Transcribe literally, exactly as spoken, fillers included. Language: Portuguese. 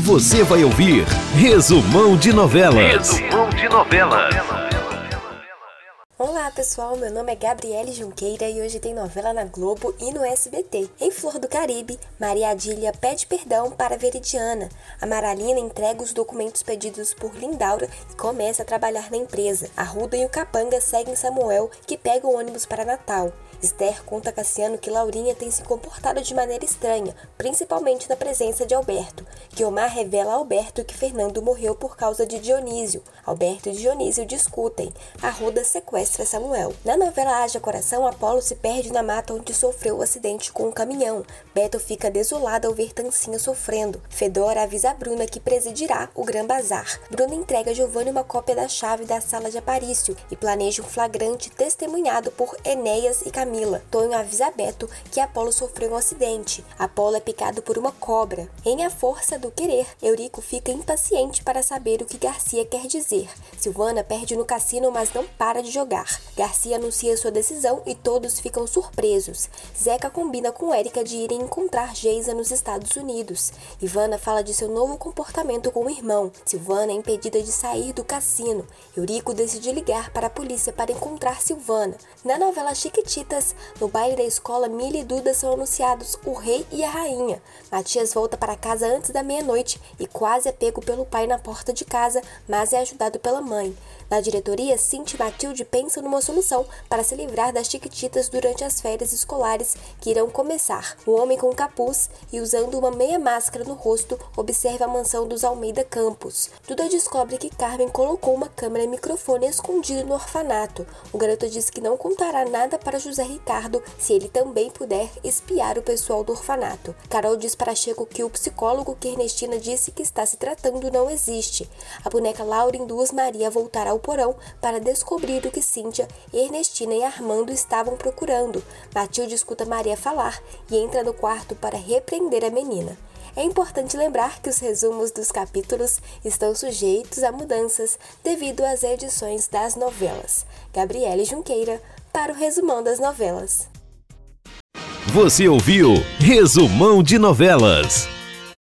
Você vai ouvir Resumão de Novelas. Resumão de Novelas. Olá pessoal, meu nome é Gabriele Junqueira e hoje tem novela na Globo e no S B T. Em Flor do Caribe, Maria Adília pede perdão para Veridiana. Amaralina entrega os documentos pedidos por Lindaura e começa a trabalhar na empresa. Arruda e o Capanga seguem Samuel, que pega o ônibus para Natal. Esther conta a Cassiano que Laurinha tem se comportado de maneira estranha, principalmente na presença de Alberto. Guiomar revela a Alberto que Fernando morreu por causa de Dionísio. Alberto e Dionísio discutem. Arruda sequestra Samuel. Na novela Haja Coração, Apolo se perde na mata onde sofreu o acidente com um caminhão. Beto fica desolado ao ver Tancinha sofrendo. Fedora avisa a Bruna que presidirá o Gran Bazar. Bruna entrega a Giovanni uma cópia da chave da sala de Aparício e planeja um flagrante testemunhado por Enéas e Camila. Tonho avisa a Beto que Apolo sofreu um acidente. Apolo é picado por uma cobra. Em A Força do Querer, Eurico fica impaciente para saber o que Garcia quer dizer. Silvana perde no cassino, mas não para de jogar. Garcia anuncia sua decisão e todos ficam surpresos. Zeca combina com Érica de irem encontrar Geisa nos Estados Unidos. Ivana fala de seu novo comportamento com o irmão. Silvana é impedida de sair do cassino. Eurico decide ligar para a polícia para encontrar Silvana. Na novela Chiquititas, no baile da escola, Mila e Duda são anunciados o rei e a rainha. Matias volta para casa antes da meia-noite e quase é pego pelo pai na porta de casa, mas é ajudado pela mãe. Na diretoria, Cintia e Matilde pensam numa solução para se livrar das Chiquititas durante as férias escolares que irão começar. O homem com capuz e usando uma meia máscara no rosto observa a mansão dos Almeida Campos. Duda descobre que Carmen colocou uma câmera e microfone escondido no orfanato. O garoto diz que não contará nada para José Ricardo se ele também puder espiar o pessoal do orfanato. Carol diz para Chico que o psicólogo que Ernestina disse que está se tratando não existe. A boneca Laura induz Maria a voltar ao porão para descobrir o que Cíntia, Ernestina e Armando estavam procurando. Matilde escuta Maria falar e entra no quarto para repreender a menina. É importante lembrar que os resumos dos capítulos estão sujeitos a mudanças devido às edições das novelas. Gabriele Junqueira para o Resumão das Novelas. Você ouviu Resumão de Novelas.